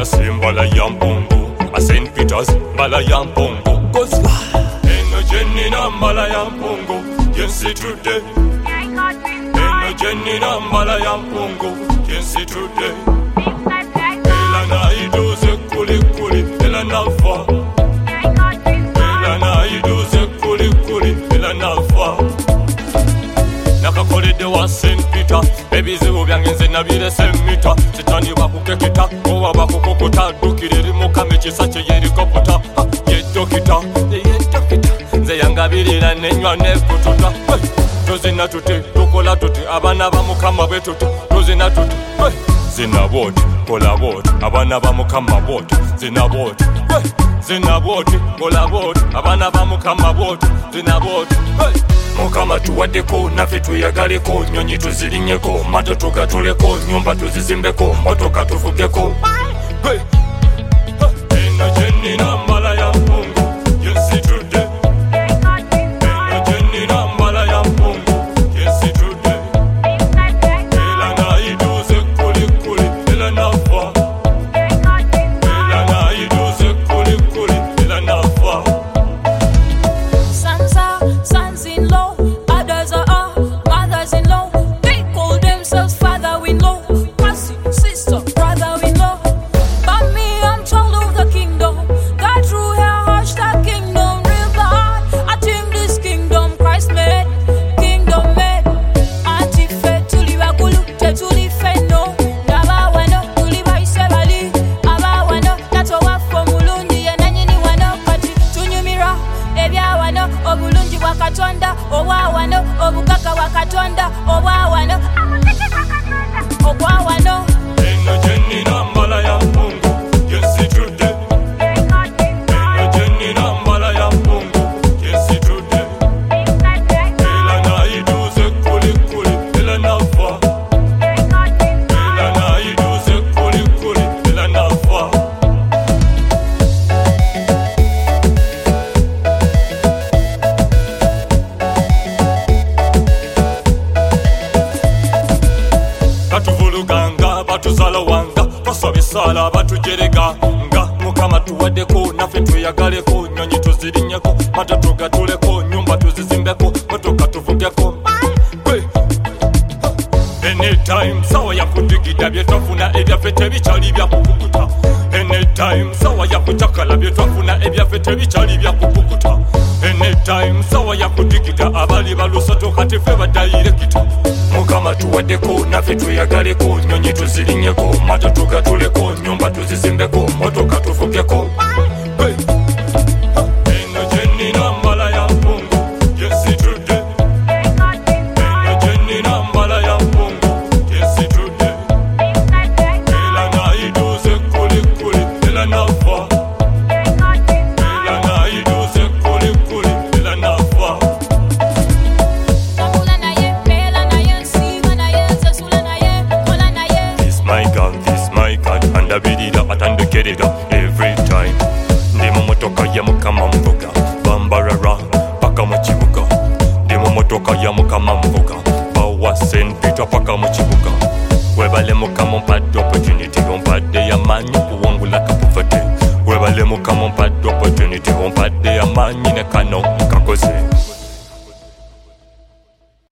Mbala Yampongo, a St. Peter's, Mbala Yampongo. Cause Eno Jenny na Mbala Yampongo, Yensi today. Eno Jenny na Mbala Yampongo, Yensi today. Ela na idoze kuli kuli, ela na fa. Ela na idoze kuli kuli, ela na fa. Nakakolede wa St. Peter, baby zibu byangenze nabire semita. Chitani bakukekita, owa bakukokota. Dukiriri mukame chisache yerikopota. Yedokita, nze yangabirira nenywa nekututa. Tozina tuti, tukola tuti, abana bamukama betuti. Tozina tuti, zina boti, kola boti, abana bamukama boti. Zina boti, zina boti, kola boti, abana bamukama boti. Zina boti, Mukama tuwaddeko, naffe tuyagaleko, nyonyi tuzirinyeko, mato tugatuleko, nyumba tuzizimbeko, motoka tuvugeko. Eno Jenny na Mbala Yampongo, Yensi today. Eno Jenny na Mbala Yampongo, Yensi today. Ela na idoze kuli kuli, ela na fa. Ela na idoze kuli kuli, ela na fa. Sons-in-law, others-in-law, mothers-in-law. They call themselves father-in-law, cousin, sister, brother-in-law. But me, I'm child of the kingdom. God through her hush the kingdom. Real God, I think this kingdom Christ made, kingdom made. Anti-fed, tulibagulu, tetulifeno. Nabawano, tulibaisebali. Abawano, natowa fomulundi yenanyini wano kati tunyumira. Ebyawano, obulungi bwa Katonda, obwawano, obugagga bwa Katonda, obwawano, obwawano. Eno Jenny na Mbala Yampongo, Yensi today. Eno Jenny na Mbala Yampongo, Yensi today. Ela na idoze kuli kuli, ela na fa. Ela na idoze kuli kuli, ela na fa. Katuvuluganga, batuzalawanga, twasabisala batujerega nga Mukama tuwaddeko, naffe tuyagaleko, nyonyi tuzirinyeko, mata tugatuleko, nyumba tuzizimbeko, motoka tuvugeko. Anytime sawa ya kudigida byetwafuna ebyaffe tebikyali byakukukuta. Anytime sawa ya kutakala byetwafuna ebyaffe tebikyali byakukukuta. Anytime sawa ya kudigida abali balusoto kati ffe badayirekita. Mukama tuwaddeko, naffe tuyagaleko, nyonyi tuzirinyeko, mata tugatuleko, nyumba tuzizimbeko, motoka tuvugeko. Eno Jenny na Mbala Yampongo, Yensi today. Eno Jenny na Mbala Yampongo, Yensi today. Ela na idoze kuli kuli, ela na fa. Ela na idoze kuli kuli, ela na fa. Namula na ye, pela na ye, nsiba na ye, nsasula na ye, kola na ye. This my God, andabirira atandukerera every time. Ndi mu motoka ya Mukama mvuga, bambarara paka mu kibuga. Ndi mu motoka ya Mukama mvuga, bawa St. Peter paka mu kibuga. Webale Mukama ompadde opportunity, ompadde y'amaanyi okuwangula kapuvate. Webale Mukama ompadde opportunity, ompadde y'amaanyi ne kano